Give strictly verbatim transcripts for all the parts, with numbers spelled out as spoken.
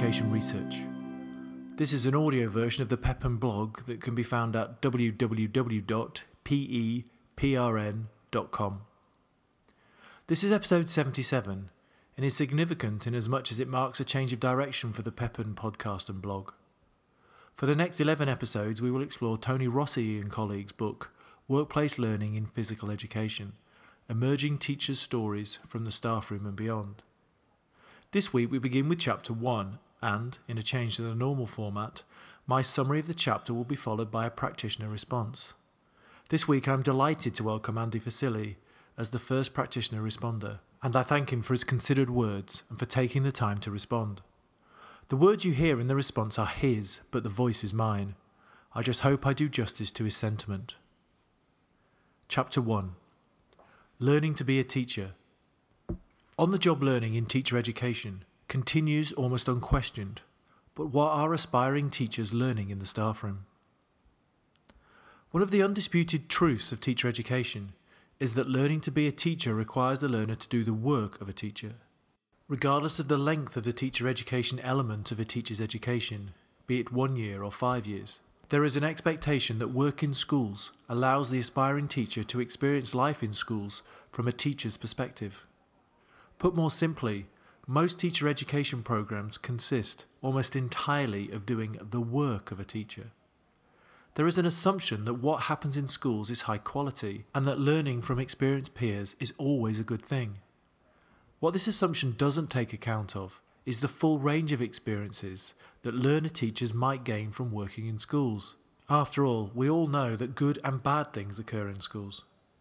education research. This is an audio version of the Pepin blog that can be found at w w w dot peprn dot com. This is episode seventy-seven and is significant in as much as it marks a change of direction for the Pepin podcast and blog. For the next eleven episodes, we will explore Tony Rossi and colleagues' book, Workplace Learning in Physical Education, Emerging Teachers' Stories from the Staff Room and Beyond. This week we begin with Chapter one, and, in a change to the normal format, my summary of the chapter will be followed by a practitioner response. This week I am delighted to welcome Andy Vasili as the first practitioner responder, and I thank him for his considered words and for taking the time to respond. The words you hear in the response are his, but the voice is mine. I just hope I do justice to his sentiment. Chapter one. Learning to be a teacher. On-the-job learning in teacher education continues almost unquestioned, but what are aspiring teachers learning in the staff room? One of the undisputed truths of teacher education is that learning to be a teacher requires the learner to do the work of a teacher. Regardless of the length of the teacher education element of a teacher's education, be it one year or five years, there is an expectation that work in schools allows the aspiring teacher to experience life in schools from a teacher's perspective. Put more simply, most teacher education programs consist almost entirely of doing the work of a teacher. There is an assumption that what happens in schools is high quality and that learning from experienced peers is always a good thing. What this assumption doesn't take account of is the full range of experiences that learner teachers might gain from working in schools. After all, we all know that good and bad things occur in schools.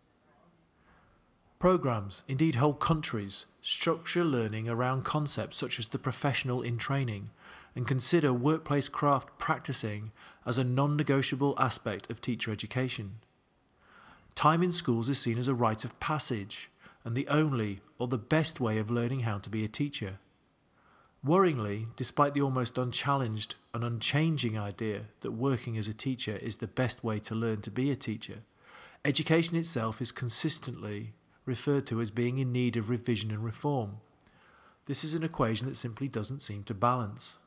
Programs, indeed whole countries, structure learning around concepts such as the professional in training and consider workplace craft practicing as a non-negotiable aspect of teacher education. Time in schools is seen as a rite of passage and the only or the best way of learning how to be a teacher. Worryingly, despite the almost unchallenged and unchanging idea that working as a teacher is the best way to learn to be a teacher, education itself is consistently referred to as being in need of revision and reform. This is an equation that simply doesn't seem to balance.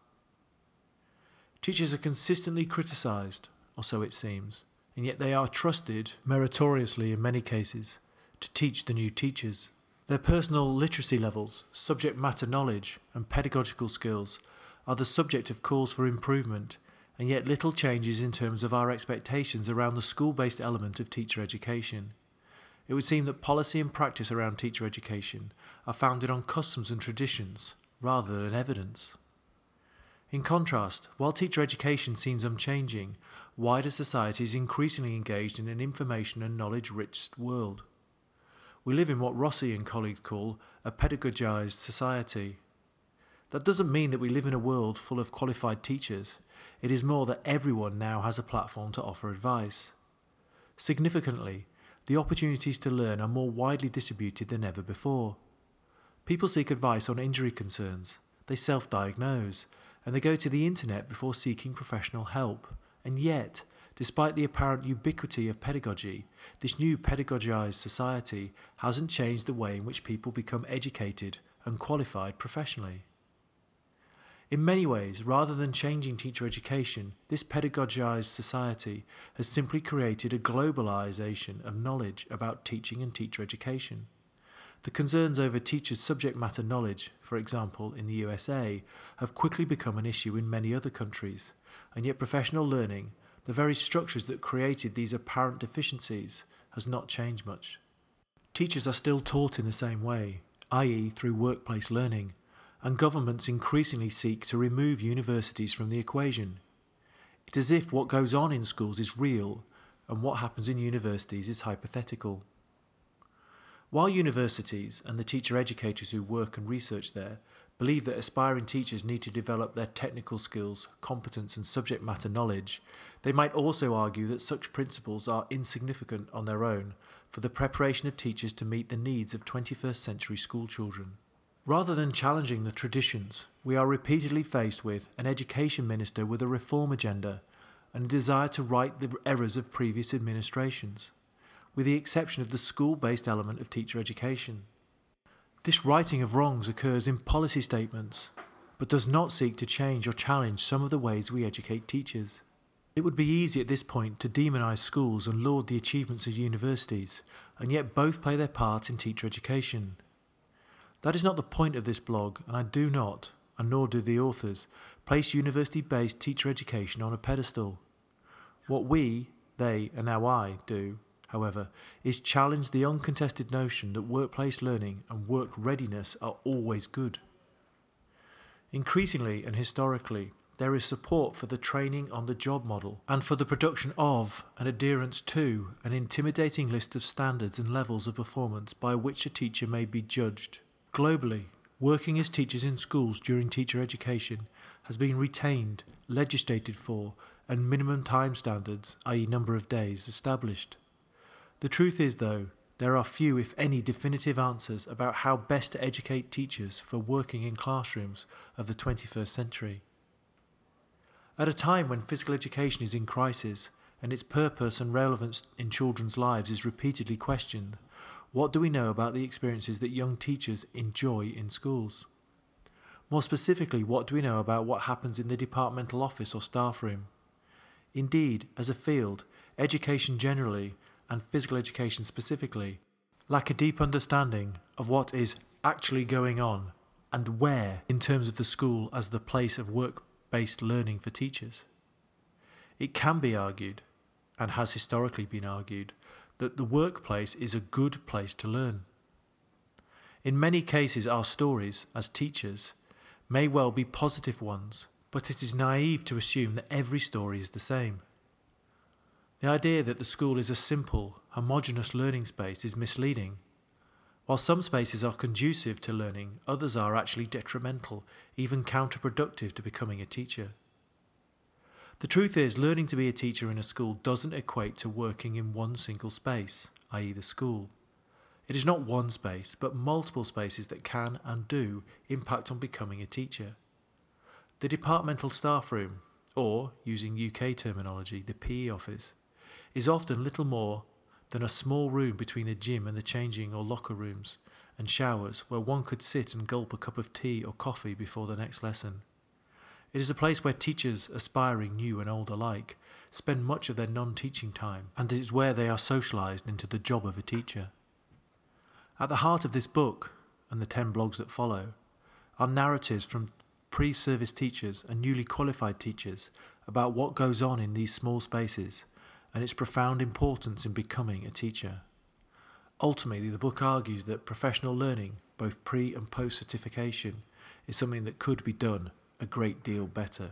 Teachers are consistently criticised, or so it seems, and yet they are trusted, meritoriously in many cases, to teach the new teachers. Their personal literacy levels, subject matter knowledge, and pedagogical skills are the subject of calls for improvement, and yet little changes in terms of our expectations around the school-based element of teacher education. It would seem that policy and practice around teacher education are founded on customs and traditions rather than evidence. In contrast, while teacher education seems unchanging, wider society is increasingly engaged in an information and knowledge-rich world. We live in what Rossi and colleagues call a pedagogized society. That doesn't mean that we live in a world full of qualified teachers. It is more that everyone now has a platform to offer advice. Significantly, the opportunities to learn are more widely distributed than ever before. People seek advice on injury concerns, they self-diagnose, and they go to the internet before seeking professional help. And yet, despite the apparent ubiquity of pedagogy, this new pedagogized society hasn't changed the way in which people become educated and qualified professionally. In many ways, rather than changing teacher education, this pedagogized society has simply created a globalization of knowledge about teaching and teacher education. The concerns over teachers' subject matter knowledge, for example, in the U S A, have quickly become an issue in many other countries, and yet professional learning, the very structures that created these apparent deficiencies, has not changed much. Teachers are still taught in the same way, that is through workplace learning, and governments increasingly seek to remove universities from the equation. It's as if what goes on in schools is real and what happens in universities is hypothetical. While universities and the teacher educators who work and research there believe that aspiring teachers need to develop their technical skills, competence and subject matter knowledge, they might also argue that such principles are insignificant on their own for the preparation of teachers to meet the needs of twenty-first century school children. Rather than challenging the traditions, we are repeatedly faced with an education minister with a reform agenda and a desire to right the errors of previous administrations, with the exception of the school-based element of teacher education. This righting of wrongs occurs in policy statements, but does not seek to change or challenge some of the ways we educate teachers. It would be easy at this point to demonise schools and laud the achievements of universities, and yet both play their part in teacher education. That is not the point of this blog, and I do not, and nor do the authors, place university-based teacher education on a pedestal. What we, they, and now I do, however, is challenge the uncontested notion that workplace learning and work readiness are always good. Increasingly and historically, there is support for the training on the job model and for the production of and adherence to an intimidating list of standards and levels of performance by which a teacher may be judged. Globally, working as teachers in schools during teacher education has been retained, legislated for, and minimum time standards, that is number of days, established. The truth is, though, there are few, if any, definitive answers about how best to educate teachers for working in classrooms of the twenty-first century. At a time when physical education is in crisis and its purpose and relevance in children's lives is repeatedly questioned, what do we know about the experiences that young teachers enjoy in schools? More specifically, what do we know about what happens in the departmental office or staff room? Indeed, as a field, education generally, and physical education specifically, lack a deep understanding of what is actually going on and where in terms of the school as the place of work-based learning for teachers. It can be argued, and has historically been argued, that the workplace is a good place to learn. In many cases, our stories, as teachers, may well be positive ones, but it is naive to assume that every story is the same. The idea that the school is a simple, homogeneous learning space is misleading. While some spaces are conducive to learning, others are actually detrimental, even counterproductive to becoming a teacher. The truth is, learning to be a teacher in a school doesn't equate to working in one single space, that is the school. It is not one space, but multiple spaces that can and do impact on becoming a teacher. The departmental staff room, or, using U K terminology, the P E office, is often little more than a small room between the gym and the changing or locker rooms and showers where one could sit and gulp a cup of tea or coffee before the next lesson. It is a place where teachers, aspiring new and old alike, spend much of their non-teaching time, and it is where they are socialised into the job of a teacher. At the heart of this book, and the ten blogs that follow, are narratives from pre-service teachers and newly qualified teachers about what goes on in these small spaces and its profound importance in becoming a teacher. Ultimately, the book argues that professional learning, both pre- and post-certification, is something that could be done a great deal better.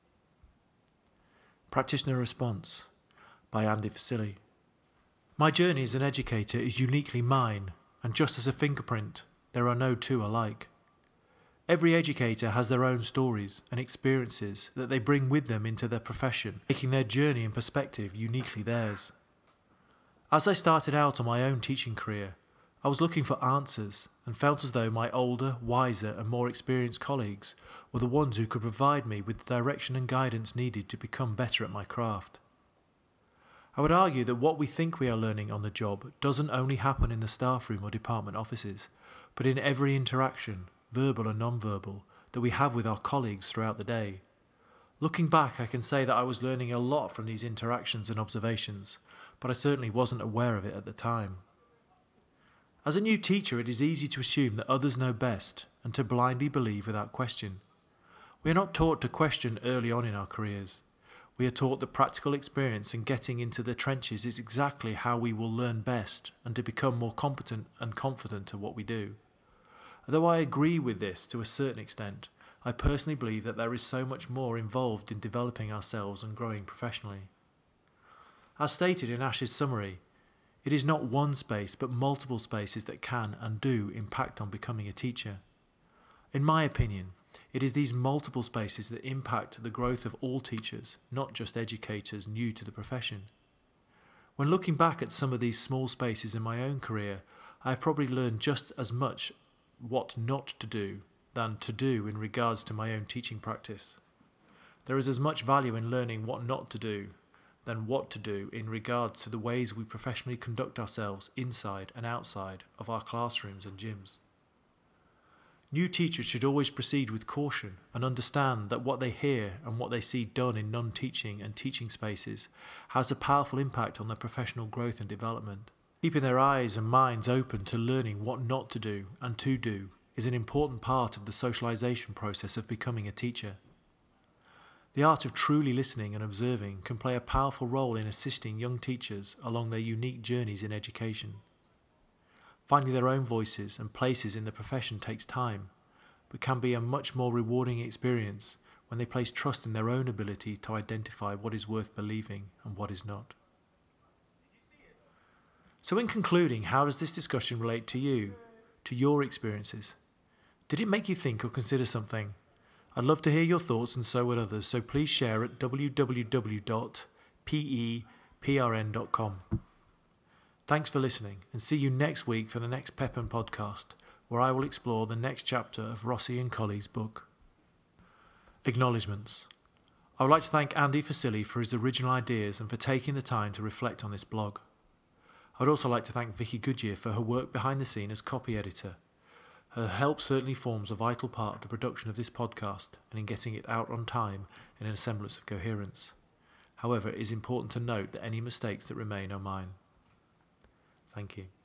Practitioner Response by Andy Vasili. My journey as an educator is uniquely mine, and just as a fingerprint, there are no two alike. Every educator has their own stories and experiences that they bring with them into their profession, making their journey and perspective uniquely theirs. As I started out on my own teaching career, I was looking for answers and felt as though my older, wiser and more experienced colleagues were the ones who could provide me with the direction and guidance needed to become better at my craft. I would argue that what we think we are learning on the job doesn't only happen in the staff room or department offices, but in every interaction, verbal and non-verbal, that we have with our colleagues throughout the day. Looking back, I can say that I was learning a lot from these interactions and observations, but I certainly wasn't aware of it at the time. As a new teacher, it is easy to assume that others know best and to blindly believe without question. We are not taught to question early on in our careers. We are taught that practical experience and getting into the trenches is exactly how we will learn best and to become more competent and confident at what we do. Although I agree with this to a certain extent, I personally believe that there is so much more involved in developing ourselves and growing professionally. As stated in Ash's summary, it is not one space but multiple spaces that can and do impact on becoming a teacher. In my opinion, it is these multiple spaces that impact the growth of all teachers, not just educators new to the profession. When looking back at some of these small spaces in my own career, I have probably learned just as much what not to do than to do in regards to my own teaching practice. There is as much value in learning what not to do than what to do in regards to the ways we professionally conduct ourselves inside and outside of our classrooms and gyms. New teachers should always proceed with caution and understand that what they hear and what they see done in non-teaching and teaching spaces has a powerful impact on their professional growth and development. Keeping their eyes and minds open to learning what not to do and to do is an important part of the socialization process of becoming a teacher. The art of truly listening and observing can play a powerful role in assisting young teachers along their unique journeys in education. Finding their own voices and places in the profession takes time, but can be a much more rewarding experience when they place trust in their own ability to identify what is worth believing and what is not. So in concluding, how does this discussion relate to you, to your experiences? Did it make you think or consider something? I'd love to hear your thoughts, and so would others, so please share at w w w dot p e p r n dot com. Thanks for listening, and see you next week for the next Pepin podcast, where I will explore the next chapter of Rossi and Colley's book. Acknowledgements. I would like to thank Andy Facili for his original ideas and for taking the time to reflect on this blog. I would also like to thank Vicky Goodyear for her work behind the scene as copy editor. Her help certainly forms a vital part of the production of this podcast and in getting it out on time and in a semblance of coherence. However, it is important to note that any mistakes that remain are mine. Thank you.